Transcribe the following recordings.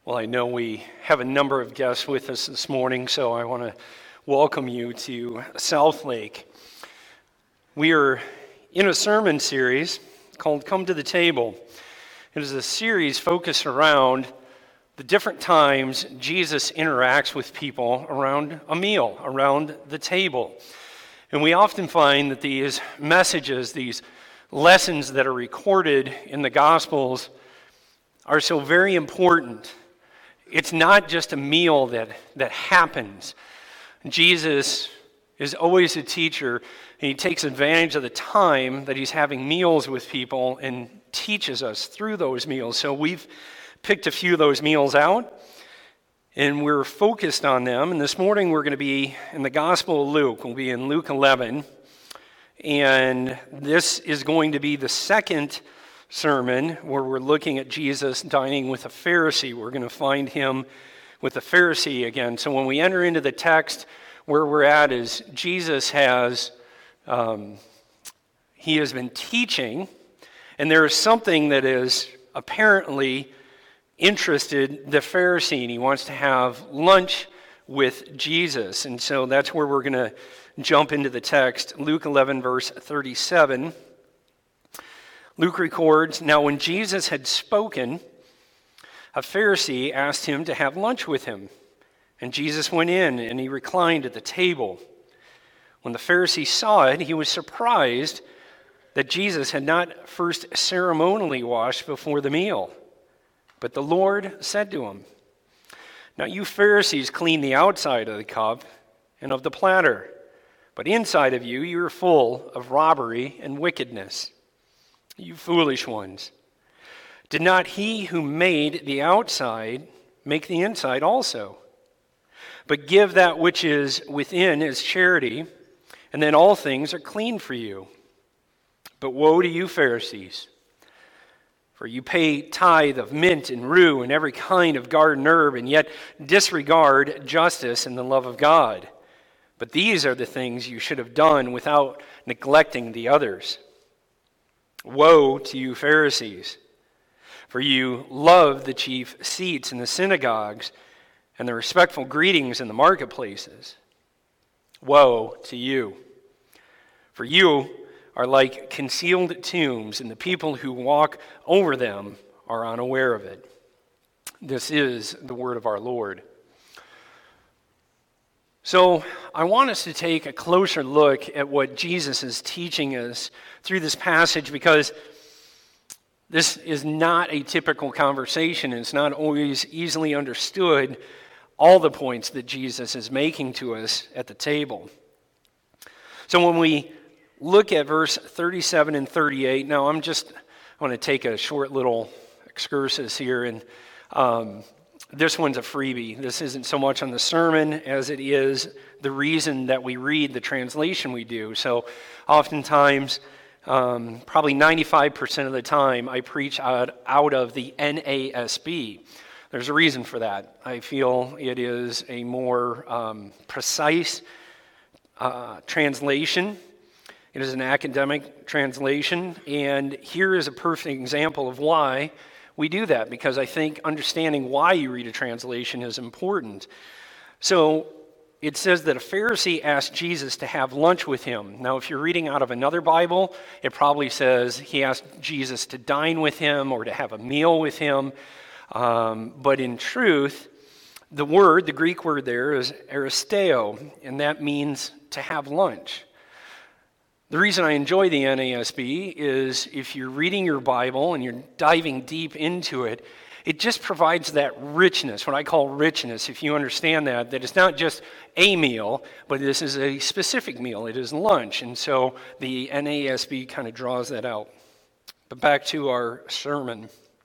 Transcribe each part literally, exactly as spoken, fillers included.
Well, I know we have a number of guests with us this morning, so I want to welcome you to South Lake. We are in a sermon series called Come to the Table. It is a series focused around the different times Jesus interacts with people around a meal, around the table. And we often find that these messages, these lessons that are recorded in the Gospels are so very important. It's not just a meal that, that happens. Jesus is always a teacher, and he takes advantage of the time that he's having meals with people and teaches us through those meals. So we've picked a few of those meals out, and we're focused on them. And this morning we're going to be in the Gospel of Luke. We'll be in Luke eleven, and this is going to be the second sermon where we're looking at Jesus dining with a Pharisee. We're going to find him with a Pharisee again. So when we enter into the text, where we're at is Jesus has, um, he has been teaching, and there is something that is apparently interested the Pharisee, and he wants to have lunch with Jesus. And so that's where we're going to jump into the text. Luke eleven, verse thirty-seven. Luke records, "Now when Jesus had spoken, a Pharisee asked him to have lunch with him. And Jesus went in, and he reclined at the table. When the Pharisee saw it, he was surprised that Jesus had not first ceremonially washed before the meal. But the Lord said to him, 'Now you Pharisees clean the outside of the cup and of the platter, but inside of you you are full of robbery and wickedness. You foolish ones. Did not he who made the outside make the inside also? But give that which is within as charity, and then all things are clean for you. But woe to you Pharisees, for you pay tithe of mint and rue and every kind of garden herb, and yet disregard justice and the love of God. But these are the things you should have done without neglecting the others. Woe to you Pharisees, for you love the chief seats in the synagogues and the respectful greetings in the marketplaces. Woe to you, for you are like concealed tombs, and the people who walk over them are unaware of it.'" This is the word of our Lord. So I want us to take a closer look at what Jesus is teaching us through this passage, because this is not a typical conversation. It's not always easily understood, all the points that Jesus is making to us at the table. So when we look at verse thirty-seven and thirty-eight, now I'm just, I want to take a short little excursus here, and um, this one's a freebie. This isn't so much on the sermon as it is the reason that we read the translation we do. So oftentimes, um, probably ninety-five percent of the time, I preach out, out of the N A S B. There's a reason for that. I feel it is a more um, precise uh, translation. It is an academic translation, and here is a perfect example of why we do that, because I think understanding why you read a translation is important. So it says that a Pharisee asked Jesus to have lunch with him. Now, if you're reading out of another Bible, it probably says he asked Jesus to dine with him or to have a meal with him. Um, but in truth, the word, the Greek word there is aristeo, and that means to have lunch. The reason I enjoy the N A S B is if you're reading your Bible and you're diving deep into it, it just provides that richness, what I call richness, if you understand that, that it's not just a meal, but this is a specific meal. It is lunch. And so the N A S B kind of draws that out. But back to our sermon.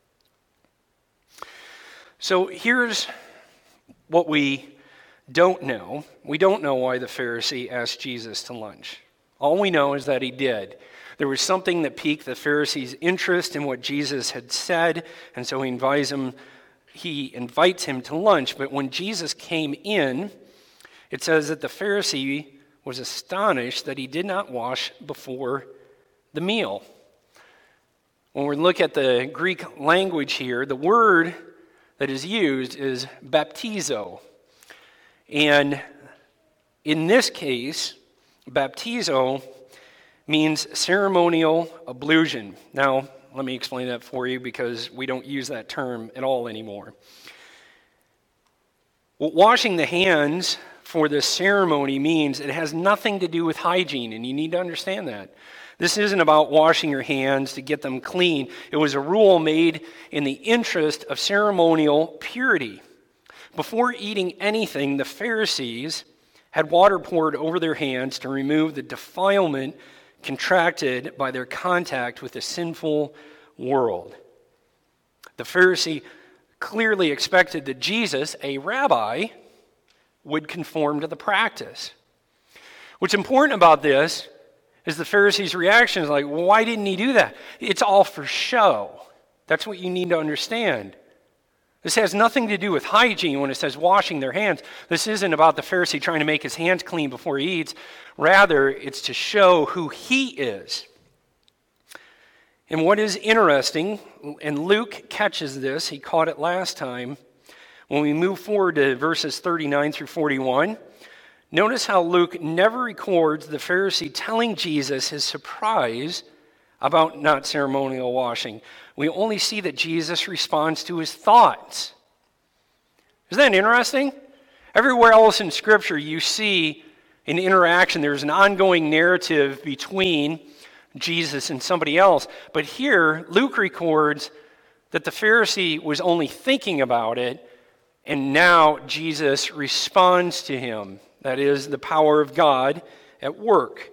So here's what we don't know. We don't know why the Pharisee asked Jesus to lunch. All we know is that he did. There was something that piqued the Pharisee's interest in what Jesus had said, and so he invites him, he invites him to lunch. But when Jesus came in, it says that the Pharisee was astonished that he did not wash before the meal. When we look at the Greek language here, the word that is used is baptizo. And in this case, baptizo means ceremonial ablution. Now, let me explain that for you because we don't use that term at all anymore. What washing the hands for this ceremony means, it has nothing to do with hygiene, and you need to understand that. This isn't about washing your hands to get them clean. It was a rule made in the interest of ceremonial purity. Before eating anything, the Pharisees had water poured over their hands to remove the defilement contracted by their contact with the sinful world. The Pharisee clearly expected that Jesus, a rabbi, would conform to the practice. What's important about this is the Pharisees' reaction is like, well, why didn't he do that? It's all for show. That's what you need to understand. This has nothing to do with hygiene when it says washing their hands. This isn't about the Pharisee trying to make his hands clean before he eats. Rather, it's to show who he is. And what is interesting, and Luke catches this, he caught it last time, when we move forward to verses thirty-nine through forty-one, notice how Luke never records the Pharisee telling Jesus his surprise about not ceremonial washing. We only see that Jesus responds to his thoughts. Isn't that interesting? Everywhere else in Scripture you see an interaction. There's an ongoing narrative between Jesus and somebody else. But here, Luke records that the Pharisee was only thinking about it, and now Jesus responds to him. That is the power of God at work.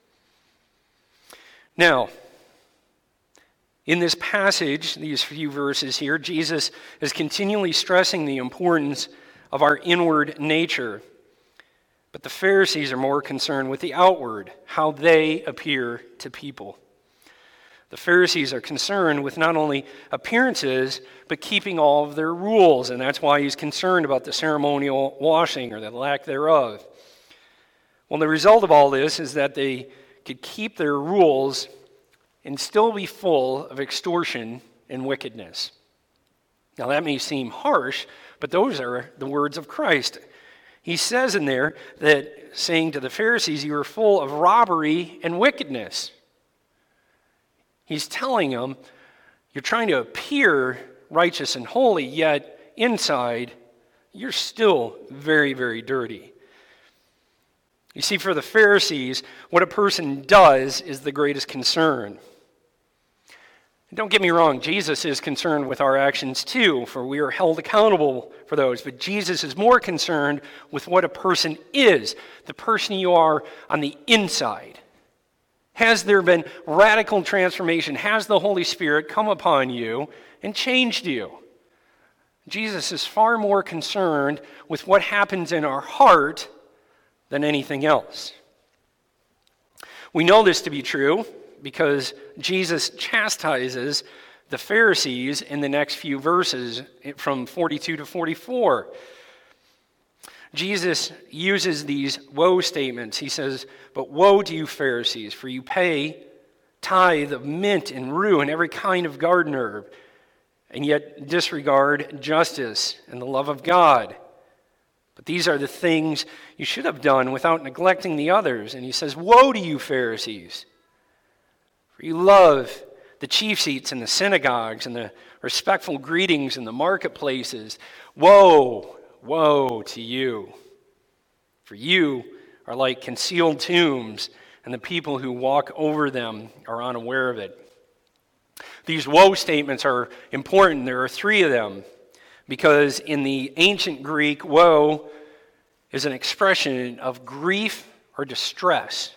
Now, in this passage, these few verses here, Jesus is continually stressing the importance of our inward nature. But the Pharisees are more concerned with the outward, how they appear to people. The Pharisees are concerned with not only appearances, but keeping all of their rules, and that's why he's concerned about the ceremonial washing or the lack thereof. Well, the result of all this is that they could keep their rules and still be full of extortion and wickedness. Now, that may seem harsh, but those are the words of Christ. He says in there that, saying to the Pharisees, you are full of robbery and wickedness. He's telling them, you're trying to appear righteous and holy, yet inside, you're still very, very dirty. You see, for the Pharisees, what a person does is the greatest concern. Don't get me wrong, Jesus is concerned with our actions too, for we are held accountable for those. But Jesus is more concerned with what a person is, the person you are on the inside. Has there been radical transformation? Has the Holy Spirit come upon you and changed you? Jesus is far more concerned with what happens in our heart than anything else. We know this to be true because Jesus chastises the Pharisees in the next few verses from forty-two to forty-four. Jesus uses these woe statements. He says, but woe to you Pharisees, for you pay tithe of mint and rue and every kind of garden herb, and yet disregard justice and the love of God. But these are the things you should have done without neglecting the others. And he says, woe to you Pharisees, for you love the chief seats in the synagogues and the respectful greetings in the marketplaces. Woe, woe to you, for you are like concealed tombs, and the people who walk over them are unaware of it. These woe statements are important. There are three of them, because in the ancient Greek, woe is an expression of grief or distress.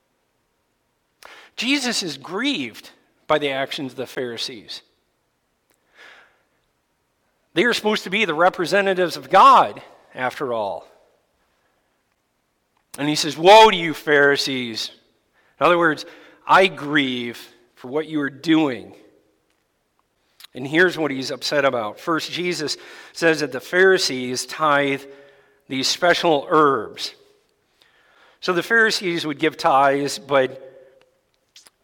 Jesus is grieved by the actions of the Pharisees. They are supposed to be the representatives of God, after all. And he says, woe to you, Pharisees. In other words, I grieve for what you are doing. And here's what he's upset about. First, Jesus says that the Pharisees tithe these special herbs. So the Pharisees would give tithes, but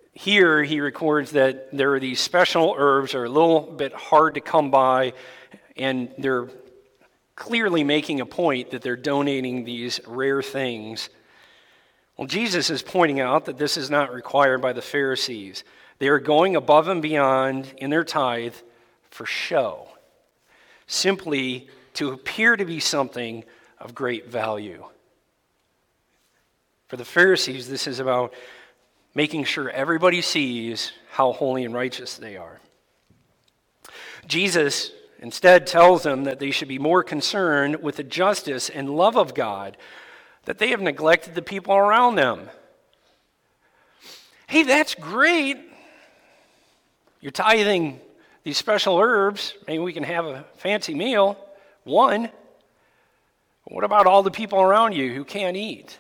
here he records that there are these special herbs that are a little bit hard to come by, and they're clearly making a point that they're donating these rare things. Well, Jesus is pointing out that this is not required by the Pharisees. They are going above and beyond in their tithe for show, simply to appear to be something of great value. For the Pharisees, this is about making sure everybody sees how holy and righteous they are. Jesus instead tells them that they should be more concerned with the justice and love of God, that they have neglected the people around them. Hey, that's great. You're tithing these special herbs. Maybe we can have a fancy meal. One. What about all the people around you who can't eat?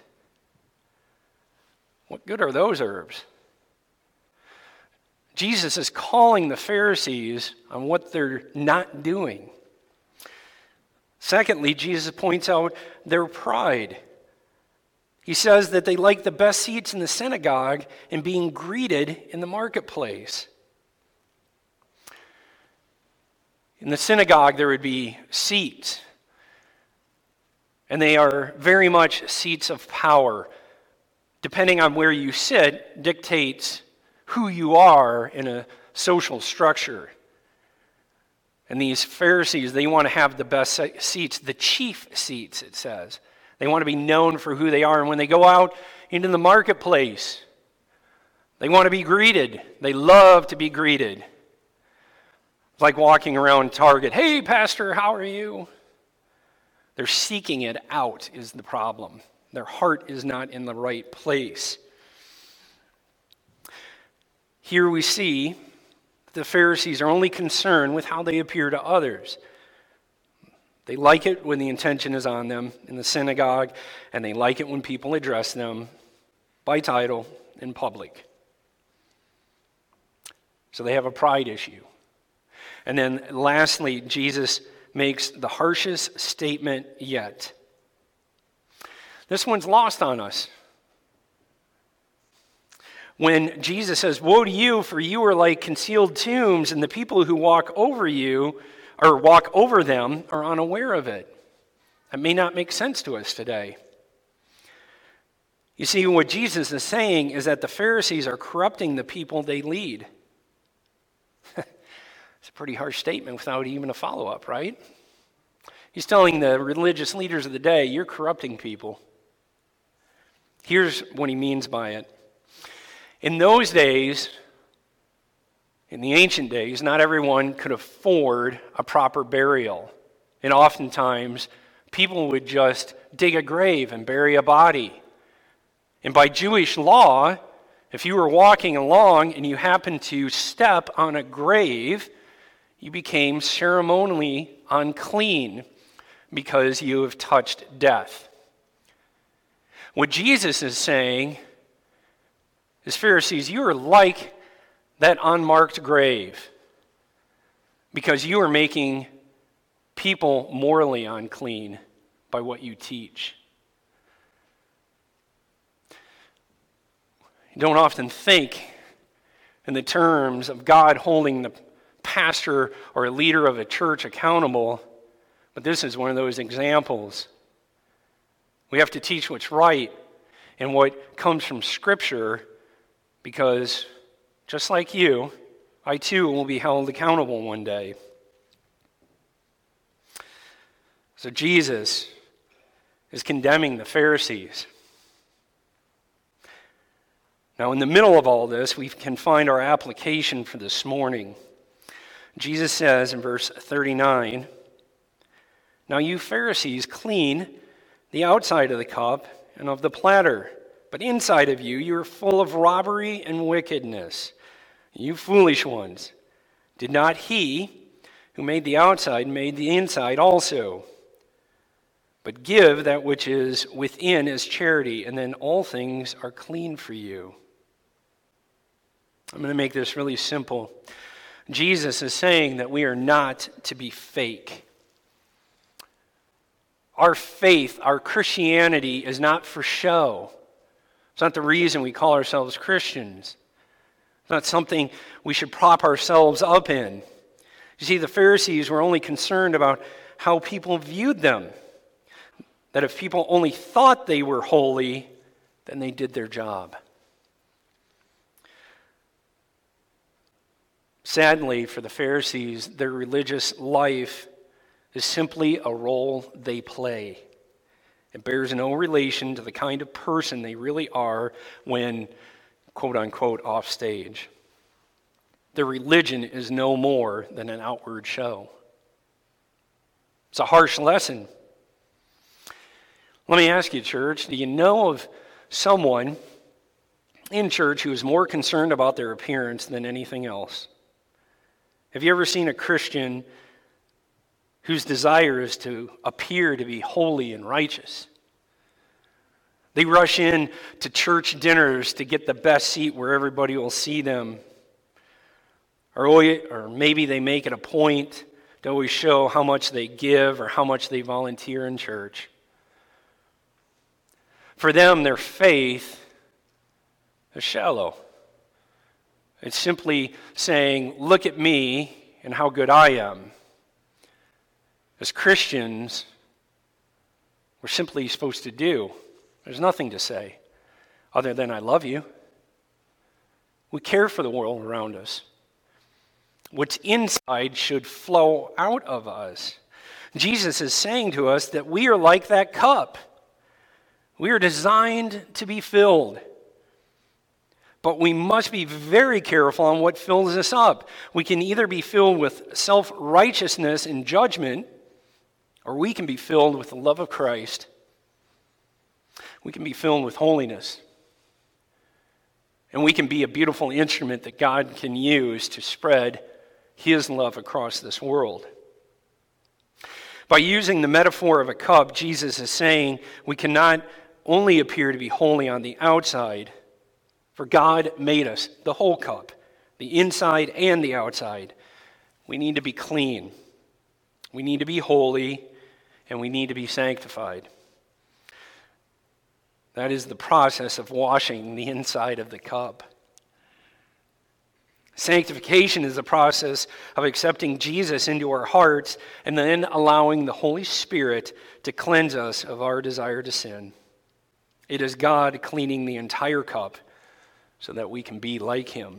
What good are those herbs? Jesus is calling the Pharisees on what they're not doing. Secondly, Jesus points out their pride. He says that they like the best seats in the synagogue and being greeted in the marketplace. In the synagogue, there would be seats, and they are very much seats of power. Depending on where you sit, dictates who you are in a social structure. And these Pharisees, they want to have the best seats, the chief seats, it says. They want to be known for who they are. And when they go out into the marketplace, they want to be greeted. They love to be greeted. It's like walking around Target. Hey, Pastor, how are you? They're seeking it out is the problem. Their heart is not in the right place. Here we see the Pharisees are only concerned with how they appear to others. They like it when the intention is on them in the synagogue, and they like it when people address them by title in public. So they have a pride issue. And then lastly, Jesus makes the harshest statement yet. This one's lost on us. When Jesus says, "Woe to you, for you are like concealed tombs, and the people who walk over you, or walk over them, are unaware of it." That may not make sense to us today. You see, what Jesus is saying is that the Pharisees are corrupting the people they lead. It's a pretty harsh statement without even a follow-up, right? He's telling the religious leaders of the day, you're corrupting people. Here's what he means by it. In those days, in the ancient days, not everyone could afford a proper burial. And oftentimes, people would just dig a grave and bury a body. And by Jewish law, if you were walking along and you happened to step on a grave, you became ceremonially unclean because you have touched death. What Jesus is saying is, Pharisees, you are like that unmarked grave because you are making people morally unclean by what you teach. You don't often think in the terms of God holding the pastor or a leader of a church accountable, but this is one of those examples. We have to teach what's right and what comes from Scripture, because just like you, I too will be held accountable one day. So Jesus is condemning the Pharisees. Now, in the middle of all this, we can find our application for this morning. Jesus says in verse thirty-nine, "Now you Pharisees clean the outside of the cup and of the platter, but inside of you, you are full of robbery and wickedness. You foolish ones, did not he who made the outside made the inside also? But give that which is within as charity, and then all things are clean for you." I'm going to make this really simple. Jesus is saying that we are not to be fake. Our faith, our Christianity is not for show. It's not the reason we call ourselves Christians. It's not something we should prop ourselves up in. You You see, the Pharisees were only concerned about how people viewed them. That if people only thought they were holy, then they did their job. Sadly, for the Pharisees, their religious life is simply a role they play. It bears no relation to the kind of person they really are when, quote unquote, off stage. Their religion is no more than an outward show. It's a harsh lesson. Let me ask you, church, do you know of someone in church who is more concerned about their appearance than anything else? Have you ever seen a Christian whose desire is to appear to be holy and righteous? They rush in to church dinners to get the best seat where everybody will see them. Or, or maybe they make it a point to always show how much they give or how much they volunteer in church. For them, their faith is shallow. It's simply saying, look at me and how good I am. As Christians, we're simply supposed to do. There's nothing to say other than I love you. We care for the world around us. What's inside should flow out of us. Jesus is saying to us that we are like that cup. We are designed to be filled. But we must be very careful on what fills us up. We can either be filled with self-righteousness and judgment, or we can be filled with the love of Christ. We can be filled with holiness. And we can be a beautiful instrument that God can use to spread His love across this world. By using the metaphor of a cup, Jesus is saying we cannot only appear to be holy on the outside, for God made us, the whole cup, the inside and the outside. We need to be clean. We need to be holy, and we need to be sanctified. That is the process of washing the inside of the cup. Sanctification is the process of accepting Jesus into our hearts and then allowing the Holy Spirit to cleanse us of our desire to sin. It is God cleaning the entire cup so that we can be like Him.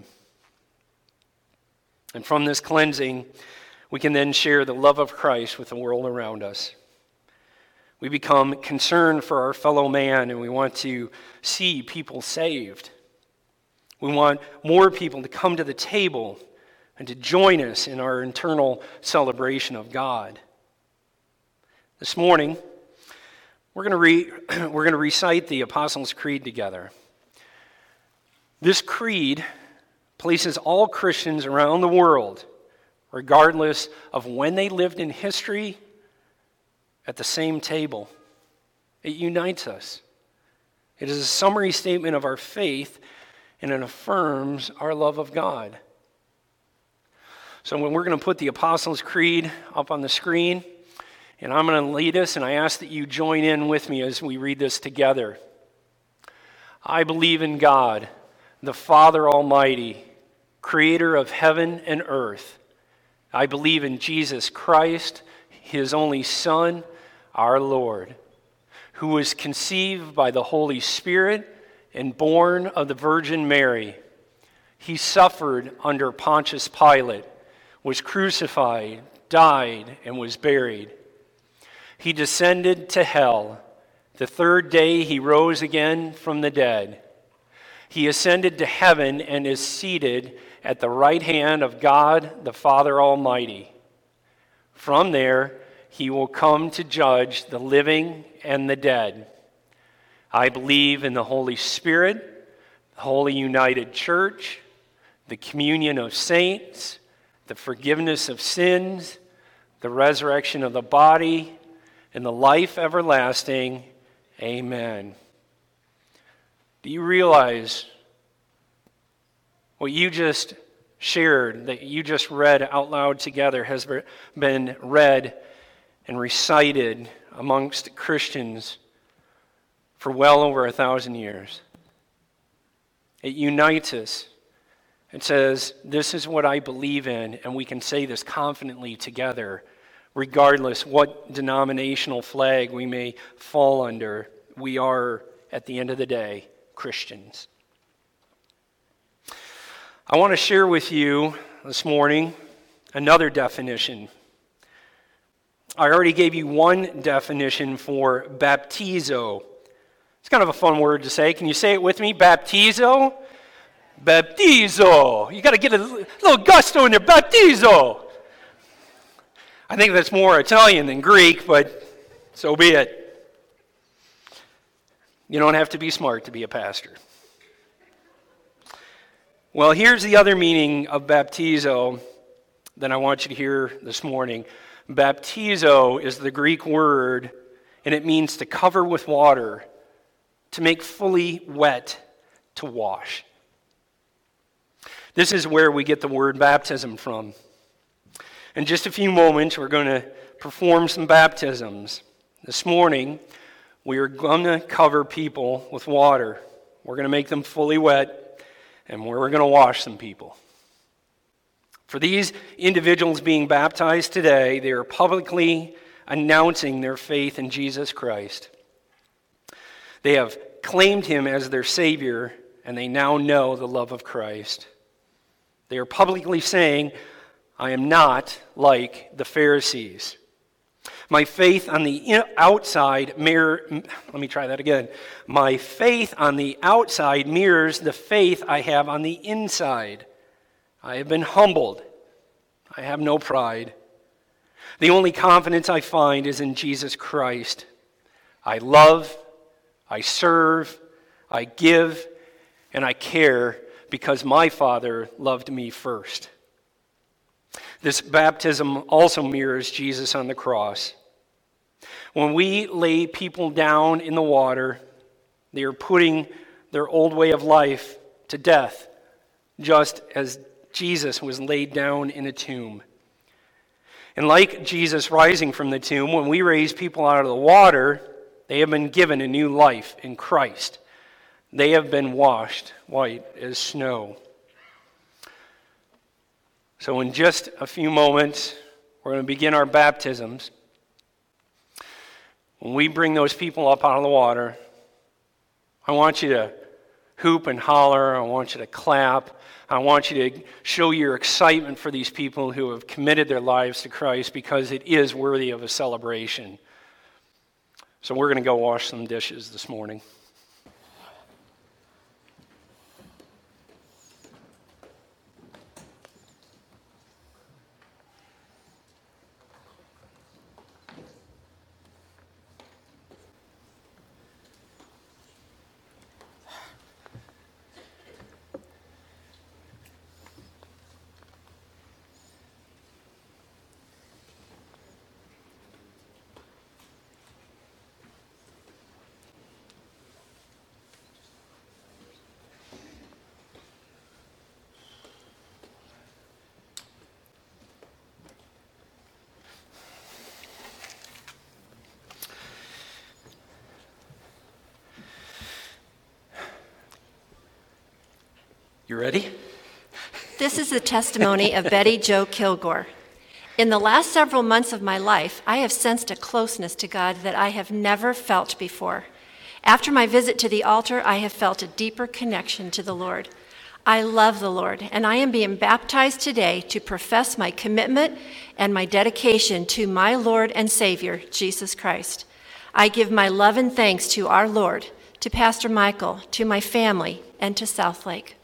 And from this cleansing, we can then share the love of Christ with the world around us. We become concerned for our fellow man, and we want to see people saved. We want more people to come to the table and to join us in our internal celebration of God. This morning, we're going to re- we're going to recite the Apostles' Creed together. This creed places all Christians around the world, regardless of when they lived in history, at the same table. It unites us. It is a summary statement of our faith, and it affirms our love of God. So when we're going to put the Apostles' Creed up on the screen, and I'm going to lead us, and I ask that you join in with me as we read this together. I believe in God, the Father Almighty, creator of heaven and earth. I believe in Jesus Christ, His only Son, our Lord, who was conceived by the Holy Spirit and born of the Virgin Mary. He suffered under Pontius Pilate, was crucified, died, and was buried. He descended to hell. The third day He rose again from the dead. He ascended to heaven and is seated at the right hand of God the Father Almighty. From there, He will come to judge the living and the dead. I believe in the Holy Spirit, the Holy United Church, the communion of saints, the forgiveness of sins, the resurrection of the body, and the life everlasting. Amen. Do you realize what you just shared, that you just read out loud together, has been read and recited amongst Christians for well over a thousand years? It unites us It says, this is what I believe in, and we can say this confidently together, regardless what denominational flag we may fall under. We are, at the end of the day, Christians. I want to share with you this morning another definition. I already gave you one definition for baptizo. It's kind of a fun word to say. Can you say it with me? Baptizo? Baptizo. You got to get a little gusto in there. Baptizo. I think that's more Italian than Greek, but so be it. You don't have to be smart to be a pastor. Well, here's the other meaning of baptizo that I want you to hear this morning. Baptizo is the Greek word, and it means to cover with water, to make fully wet, to wash. This is where we get the word baptism from. In just a few moments, we're going to perform some baptisms. This morning, we are going to cover people with water. We're going to make them fully wet, and we're going to wash some people. For these individuals being baptized today, they are publicly announcing their faith in Jesus Christ. They have claimed him as their Savior, and they now know the love of Christ. They are publicly saying, I am not like the Pharisees. My faith on the outside mirror, let me try that again. My faith on the outside mirrors the faith I have on the inside. I have been humbled. I have no pride. The only confidence I find is in Jesus Christ. I love, I serve, I give, and I care because my Father loved me first. This baptism also mirrors Jesus on the cross. When we lay people down in the water, they are putting their old way of life to death, just as Jesus was laid down in a tomb. And like Jesus rising from the tomb, when we raise people out of the water, they have been given a new life in Christ. They have been washed white as snow. So in just a few moments, we're going to begin our baptisms. When we bring those people up out of the water, I want you to hoop and holler. I want you to clap. I want you to show your excitement for these people who have committed their lives to Christ, because it is worthy of a celebration. So we're going to go wash some dishes this morning. You ready? This is the testimony of Betty Jo Kilgore. In the last several months of my life, I have sensed a closeness to God that I have never felt before. After my visit to the altar, I have felt a deeper connection to the Lord. I love the Lord, and I am being baptized today to profess my commitment and my dedication to my Lord and Savior, Jesus Christ. I give my love and thanks to our Lord, to Pastor Michael, to my family, and to Southlake.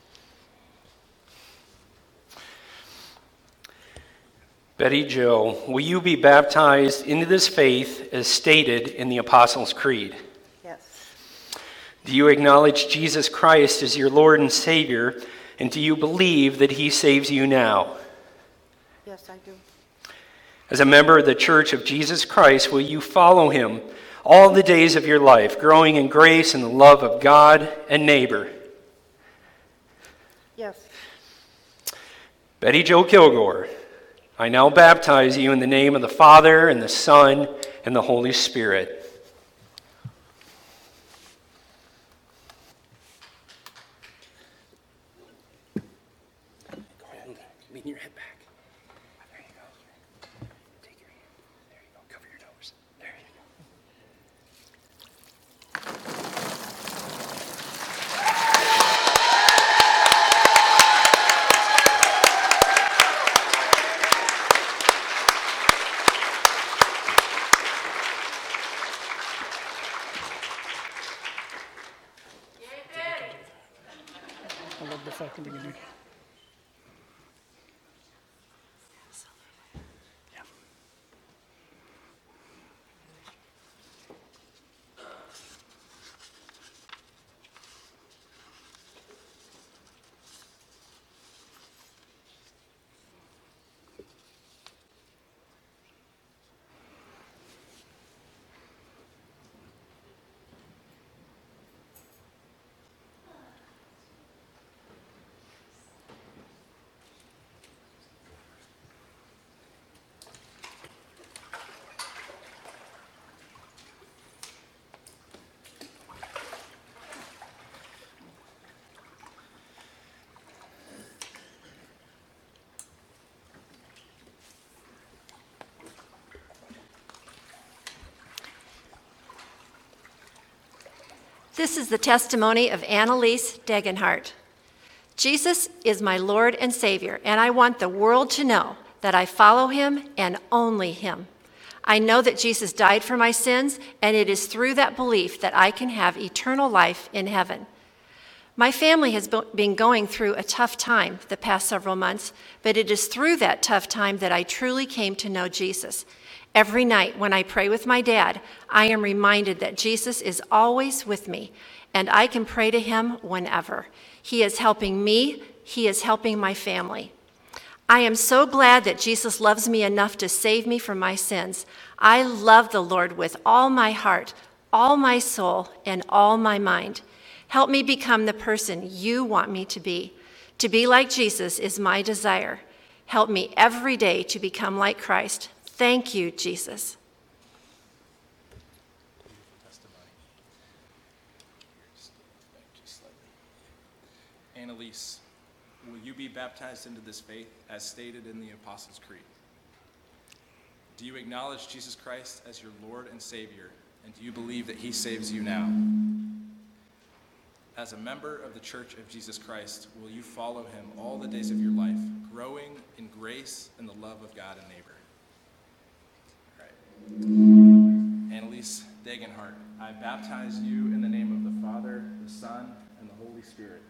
Betty Jo, will you be baptized into this faith as stated in the Apostles' Creed? Yes. Do you acknowledge Jesus Christ as your Lord and Savior, and do you believe that he saves you now? Yes, I do. As a member of the Church of Jesus Christ, will you follow him all the days of your life, growing in grace and the love of God and neighbor? Yes. Betty Jo Kilgore, I now baptize you in the name of the Father, and the Son, and the Holy Spirit. of the fact that we can do. Yeah. This is the testimony of Annalise Degenhardt. Jesus is my Lord and Savior, and I want the world to know that I follow him and only him. I know that Jesus died for my sins, and it is through that belief that I can have eternal life in heaven. My family has been going through a tough time the past several months, but it is through that tough time that I truly came to know Jesus. Every night when I pray with my dad, I am reminded that Jesus is always with me, and I can pray to him whenever. He is helping me. He is helping my family. I am so glad that Jesus loves me enough to save me from my sins. I love the Lord with all my heart, all my soul, and all my mind. Help me become the person you want me to be. To be like Jesus is my desire. Help me every day to become like Christ. Thank you, Jesus. Annalise, will you be baptized into this faith as stated in the Apostles' Creed? Do you acknowledge Jesus Christ as your Lord and Savior, and do you believe that he saves you now? As a member of the Church of Jesus Christ, will you follow him all the days of your life, growing in grace and the love of God and neighbor? Annalise Degenhardt, I baptize you in the name of the Father, the Son, and the Holy Spirit.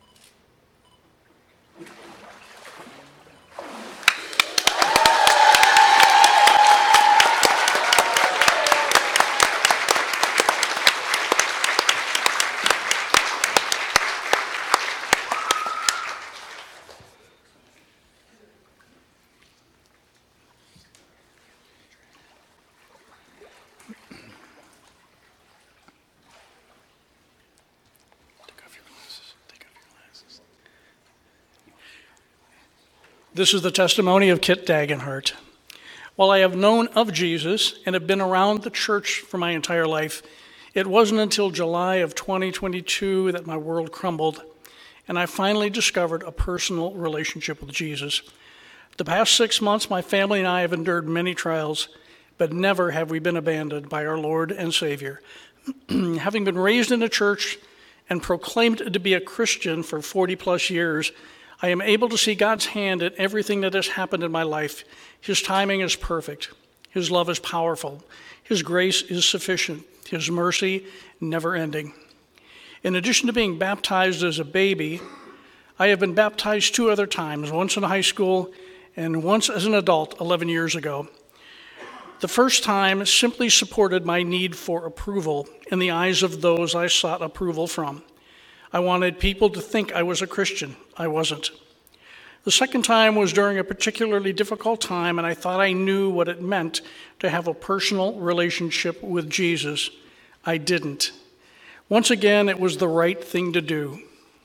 This is the testimony of Kit Dagenhart. While I have known of Jesus and have been around the church for my entire life, it wasn't until July of twenty twenty-two that my world crumbled, and I finally discovered a personal relationship with Jesus. The past six months, my family and I have endured many trials, but never have we been abandoned by our Lord and Savior. Having been raised in a church and proclaimed to be a Christian for forty plus years, I am able to see God's hand in everything that has happened in my life. His timing is perfect. His love is powerful. His grace is sufficient. His mercy never ending. In addition to being baptized as a baby, I have been baptized two other times, once in high school and once as an adult eleven years ago. The first time simply supported my need for approval in the eyes of those I sought approval from. I wanted people to think I was a Christian. I wasn't. The second time was during a particularly difficult time, and I thought I knew what it meant to have a personal relationship with Jesus. I didn't. Once again, it was the right thing to do.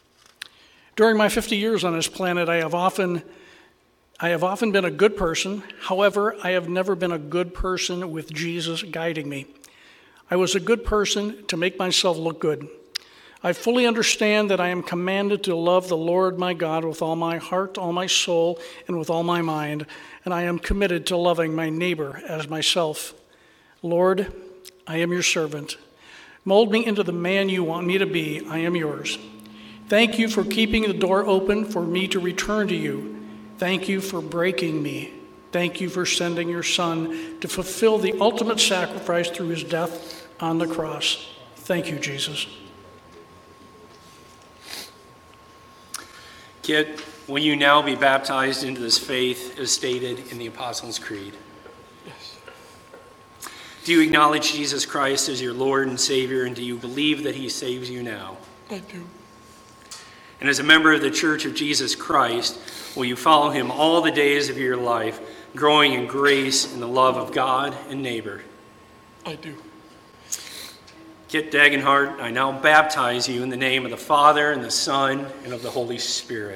During my fifty years on this planet, I have often, I have often been a good person. However, I have never been a good person with Jesus guiding me. I was a good person to make myself look good. I fully understand that I am commanded to love the Lord my God with all my heart, all my soul, and with all my mind, and I am committed to loving my neighbor as myself. Lord, I am your servant. Mold me into the man you want me to be. I am yours. Thank you for keeping the door open for me to return to you. Thank you for breaking me. Thank you for sending your Son to fulfill the ultimate sacrifice through his death on the cross. Thank you, Jesus. Kit, will you now be baptized into this faith as stated in the Apostles' Creed? Yes. Do you acknowledge Jesus Christ as your Lord and Savior, and do you believe that he saves you now? I do. And as a member of the Church of Jesus Christ, will you follow him all the days of your life, growing in grace and the love of God and neighbor? I do. Kit Dagenhart, I now baptize you in the name of the Father, and the Son, and of the Holy Spirit.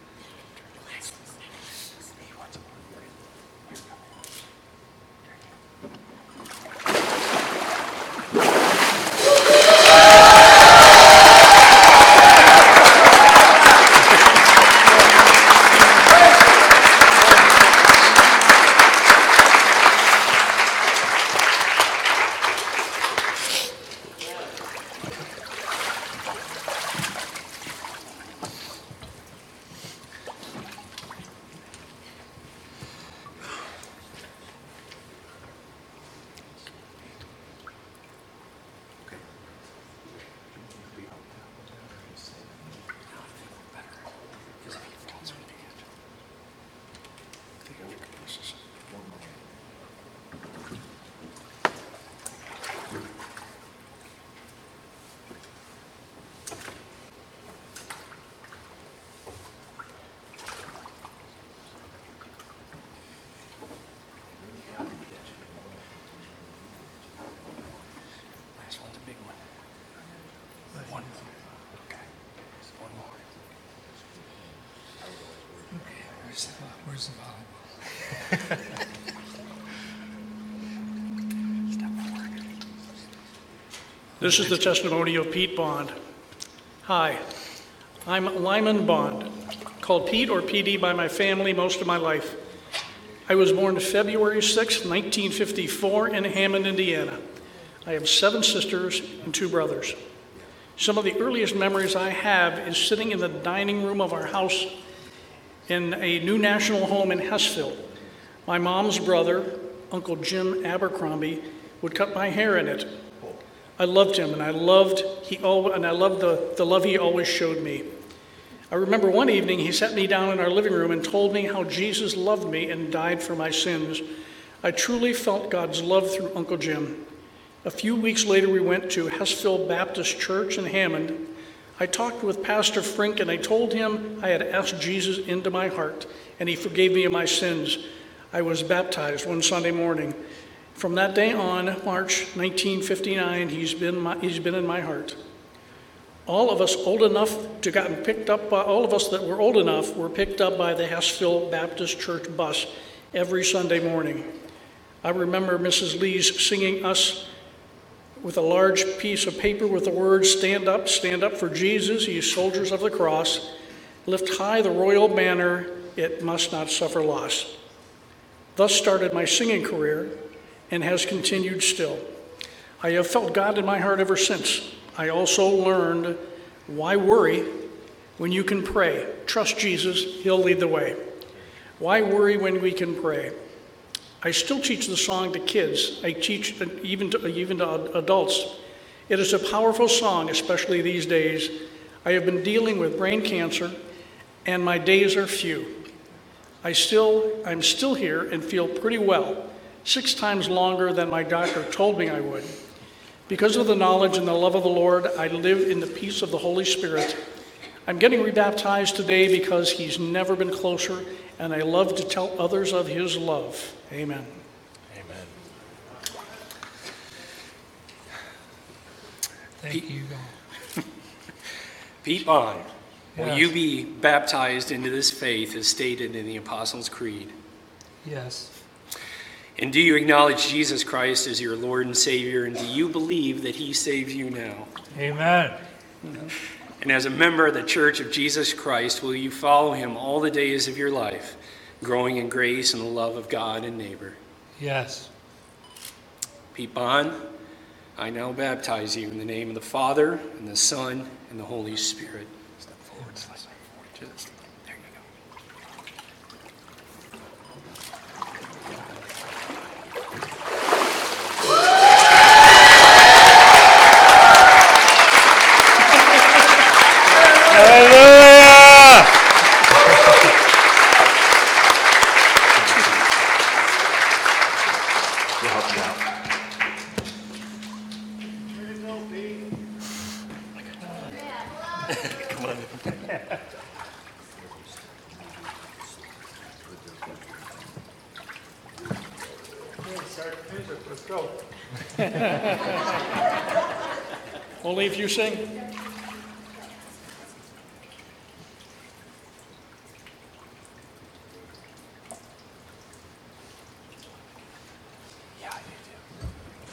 Where's the volleyball? This is the testimony of Pete Bond. Hi, I'm Lyman Bond, called Pete or P D by my family most of my life. I was born February sixth, nineteen fifty-four in Hammond, Indiana. I have seven sisters and two brothers. Some of the earliest memories I have is sitting in the dining room of our house in a new national home in Hessville. My mom's brother, Uncle Jim Abercrombie, would cut my hair in it. I loved him, and I loved he al- and I loved the, the love he always showed me. I remember one evening he sat me down in our living room and told me how Jesus loved me and died for my sins. I truly felt God's love through Uncle Jim. A few weeks later, we went to Hessville Baptist Church in Hammond. I talked with Pastor Frink, and I told him I had asked Jesus into my heart, and he forgave me of my sins. I was baptized one Sunday morning. From that day on, March nineteen fifty-nine, he's been, my, he's been in my heart. All of us old enough to gotten picked up by, all of us that were old enough were picked up by the Hessville Baptist Church bus every Sunday morning. I remember Missus Lee's singing us with a large piece of paper with the words, "Stand up, stand up for Jesus, ye soldiers of the cross. Lift high the royal banner, it must not suffer loss." Thus started my singing career and has continued still. I have felt God in my heart ever since. I also learned, why worry when you can pray? Trust Jesus, he'll lead the way. Why worry when we can pray? I still teach the song to kids. I teach even to, even to adults. It is a powerful song, especially these days. I have been dealing with brain cancer, and my days are few. I still, I'm still here and feel pretty well, six times longer than my doctor told me I would. Because of the knowledge and the love of the Lord, I live in the peace of the Holy Spirit. I'm getting rebaptized today because he's never been closer, and I love to tell others of his love. Amen. Amen. Thank you. Pete Bond, will Yes. you be baptized into this faith as stated in the Apostles' Creed? Yes. And do you acknowledge Jesus Christ as your Lord and Savior, and do you believe that he saves you now? Amen. And as a member of the Church of Jesus Christ, will you follow him all the days of your life, growing in grace and the love of God and neighbor? Yes. Pete Bond, I now baptize you in the name of the Father, and the Son, and the Holy Spirit. Step forward, slide forward. Just, there you go. Hallelujah! Let's go. Only if you sing. Yeah, I do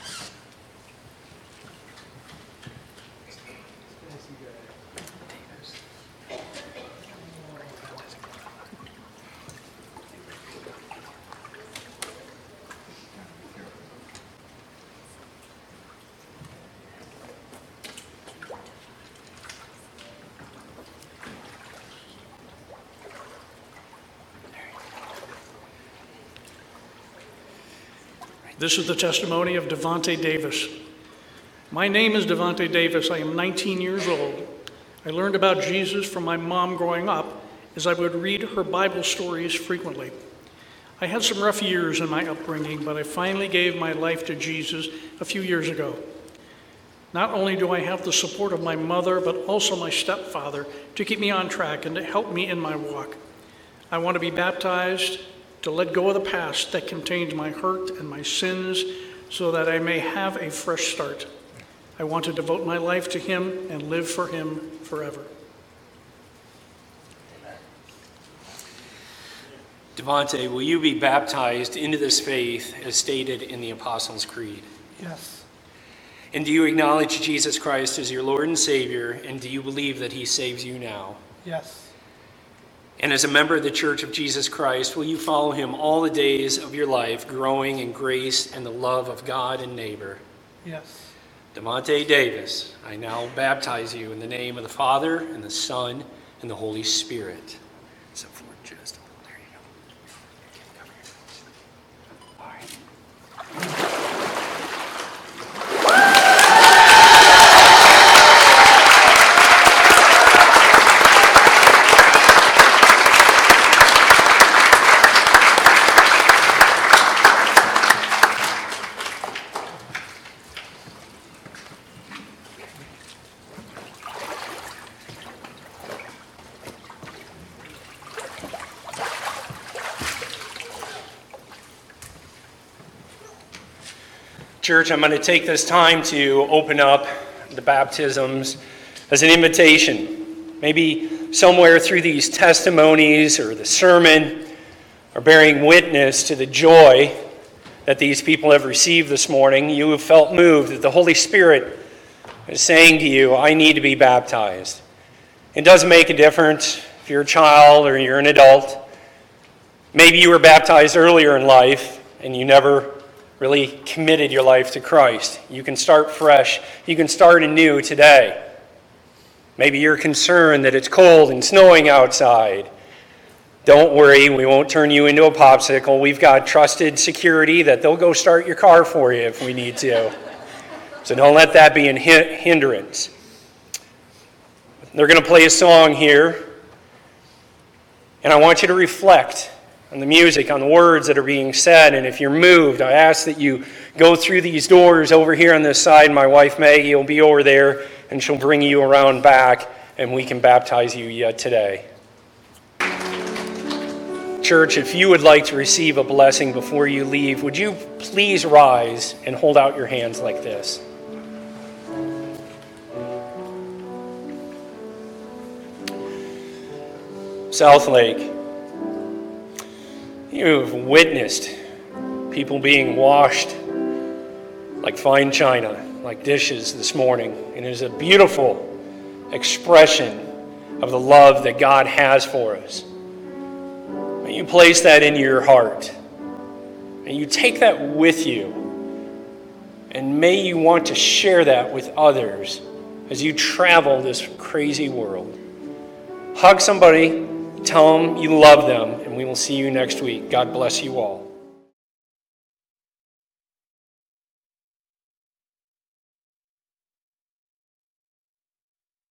This is the testimony of Devonte Davis. My name is Devonte Davis. I am nineteen years old. I learned about Jesus from my mom growing up as I would read her Bible stories frequently. I had some rough years in my upbringing, but I finally gave my life to Jesus a few years ago. Not only do I have the support of my mother, but also my stepfather to keep me on track and to help me in my walk. I want to be baptized, to let go of the past that contains my hurt and my sins so that I may have a fresh start. I want to devote my life to him and live for him forever. Devonte, will you be baptized into this faith as stated in the Apostles' Creed? Yes. And do you acknowledge Jesus Christ as your Lord and Savior, and do you believe that he saves you now? Yes. And as a member of the Church of Jesus Christ, will you follow him all the days of your life, growing in grace and the love of God and neighbor? Yes. Devonte Davis, I now baptize you in the name of the Father, and the Son, and the Holy Spirit. So for just, there you go. All right. Church, I'm going to take this time to open up the baptisms as an invitation. Maybe somewhere through these testimonies or the sermon or bearing witness to the joy that these people have received this morning, you have felt moved that the Holy Spirit is saying to you, I need to be baptized. It doesn't make a difference if you're a child or you're an adult. Maybe you were baptized earlier in life and you never really committed your life to Christ. You can start fresh. You can start anew today. Maybe you're concerned that it's cold and snowing outside. Don't worry, we won't turn you into a popsicle. We've got trusted security that they'll go start your car for you if we need to. So don't let that be a hindrance. They're going to play a song here, and I want you to reflect on the music, on the words that are being said. And if you're moved, I ask that you go through these doors over here on this side. My wife Maggie will be over there, and she'll bring you around back, and we can baptize you yet today. Church, if you would like to receive a blessing before you leave, would you please rise and hold out your hands like this? Southlake, you have witnessed people being washed like fine china, like dishes this morning. And it is a beautiful expression of the love that God has for us. May you place that into your heart. May you take that with you. And may you want to share that with others as you travel this crazy world. Hug somebody, tell them you love them, and we will see you next week. God bless you all.